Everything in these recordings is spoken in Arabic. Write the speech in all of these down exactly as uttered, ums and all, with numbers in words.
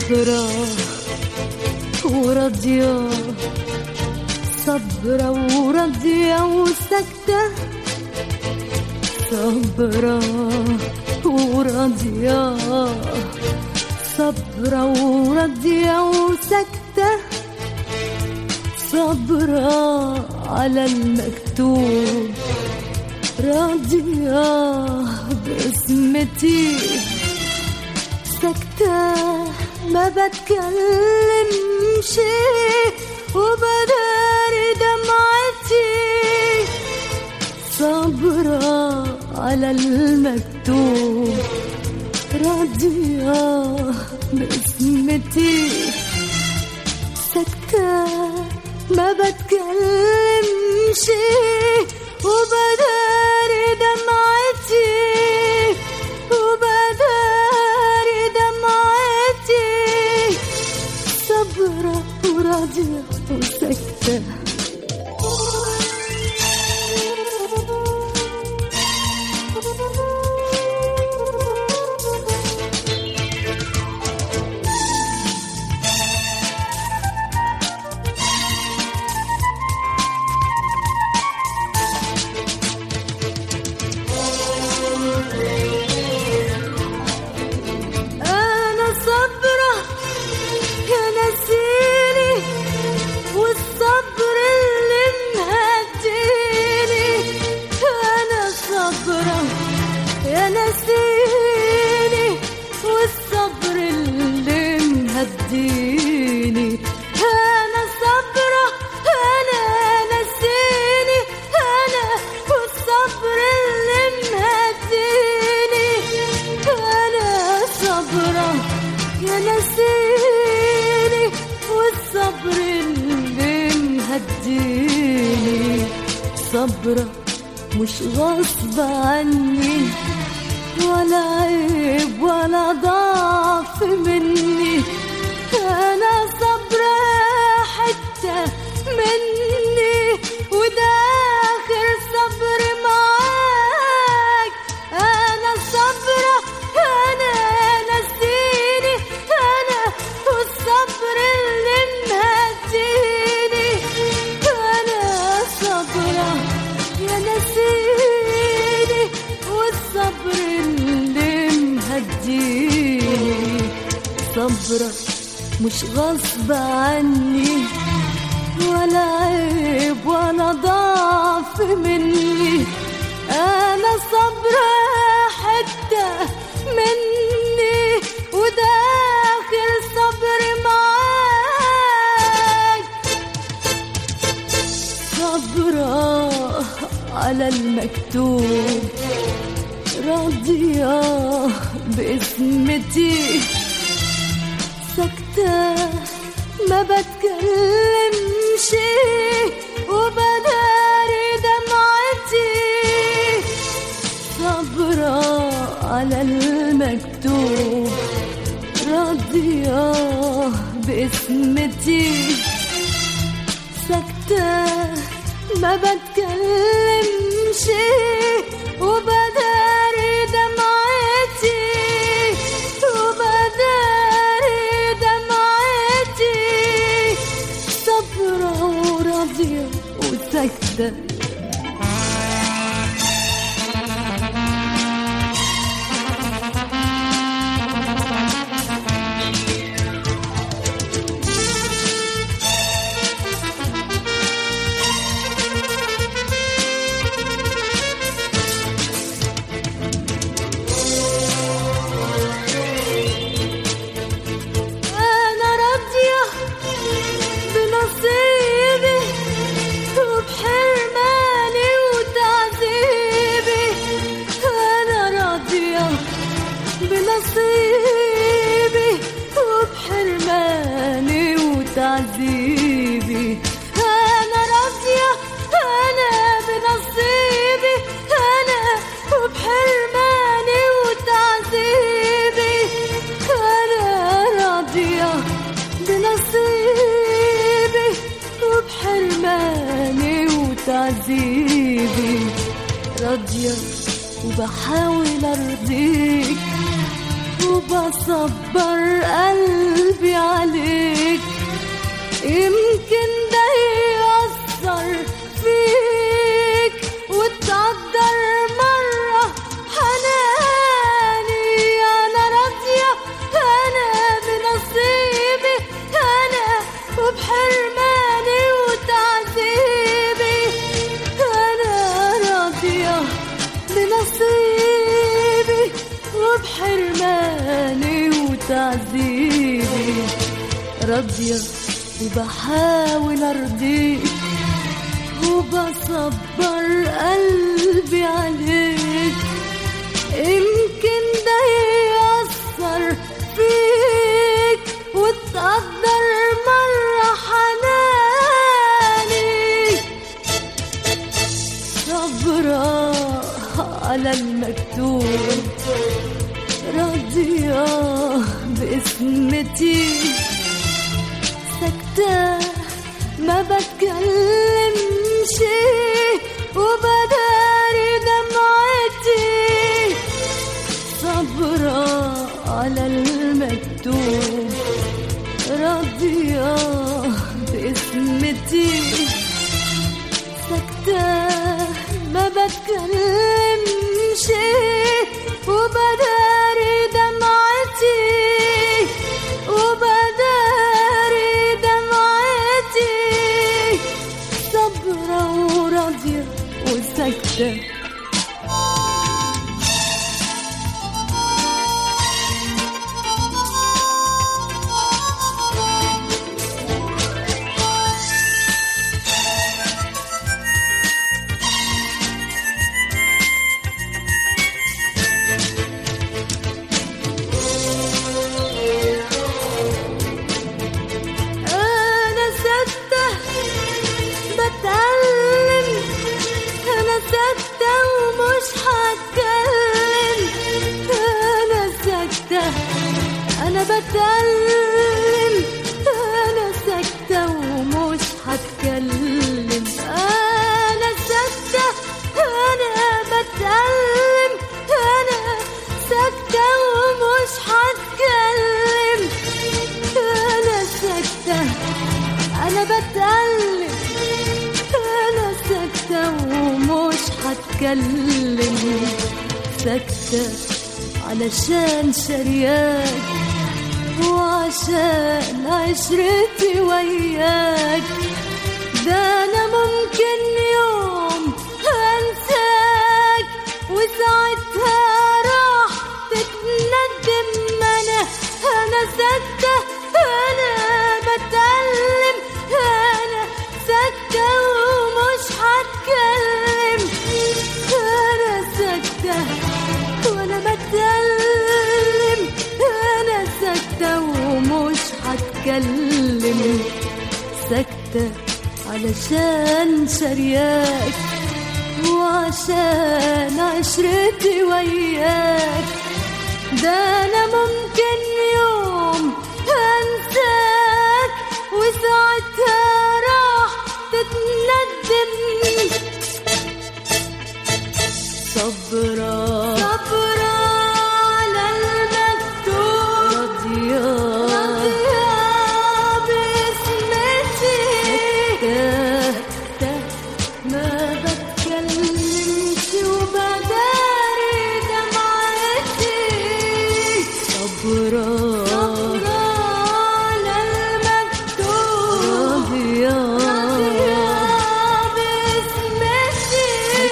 صبرة وراضية، صبرة وراضية وساكتة، صبرة وراضية، صبرة وراضية وساكتة، صبرة على المكتوب، راضية باسمتي، ساكتة ما بتكلمش وبداري دمعتي، صبرة على المكتوب، راضية باسمتي، ساكتة ما بتكلمش وبداري دمعتي، وبداري دمعتي، صبرة وراضية وساكتة. نسيني والصبر اللي مهديني، أنا صبرة أنا نسيني، أنا والصبر اللي مهديني، أنا صبرة يا نسيني والصبر اللي مهديني، صبرة مش غصب عني ولا عيب ولا ضعف مني، أنا صبرة حتة مني وده آخر صبر معاك، أنا صبرة أنا نسيني، أنا والصبر اللي مهديني، أنا صبرة يا نسيني والصبر اللي مهديني، صبرة مش غصب عني ولا عيب ولا ضعف مني، أنا صبرة حتة مني وده آخر صبر معاك، صبرة على المكتوب، راضية باسمتي، ساكتة ما بتكلمش وبداري دمعتي، صبرة على المكتوب، راضية باسمتي، ساكتة ما بتكلمش وبداري دمعتي، وبداري دمعتي، صبرة وراضية وساكتة. بنصيبي وبحرماني وتعذيبي، أنا راضية أنا بنصيبي، أنا وبحرماني وتعذيبي، أنا راضية بنصيبي وبحرماني وتعذيبي، راضية وبحاول أرضيك وبصبر قلبي عليك، يمكن ده يأثر فيك وتقدر مرة حناني. أنا راضية أنا بنصيبي، أنا وبحرماني وتعذيبي، أنا راضية بنصيبي وبحرماني وتعذيبي، راضية وبحاول أرضيك وبصبر قلبي عليك، يمكن ده يأثر فيك وتقدر مرة حناني. صبرة على المكتوب، راضية باسمتي، ساكتة ما بتكلمش وبداري دمعتي. صبرة على المكتوب، راضية باسمتي، ساكتة ما بتكلمش وبداري دمعتي، وبداري دمعتي. صبرة وراضية وساكتة، أنا بتكلم، أنا ساكتة ومش هتكلم، أنا ساكتة أنا بتكلم، أنا ساكتة ومش هتكلم، أنا ساكتة أنا بتكلم، أنا ساكتة ومش هتكلم، ساكتة علشان شرياك وعشان عشرتي وياك. ده أنا ممكن يوم أنساك وساعتها راح تتندم. أنا أنا ساكتة أنا بتكلم، أنا ساكتة ومش هتكلم، أنا ساكتة وأنا بتكلم، أنا ساكتة ومش هتكلم، ساكتة علشان شرياك وعشان عشرتي وياك. ده أنا ممكن يوم أنساك وساعتها راح تتندم. صبرة صبرة على المكتوب، راضية راضية باسمتي، ساكتة ما بتكلمش وبداري دمعتي. صبرة صبرة على المكتوب، راضية راضية باسمتي،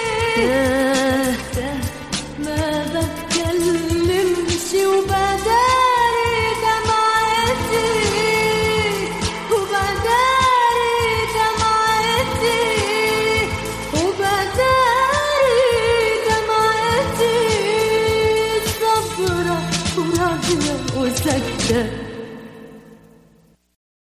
ساكتة ما بتكلمش وبداري دمعتي، وبداري دمعتي، وبداري دمعتي. صبرة وراضية وساكتة.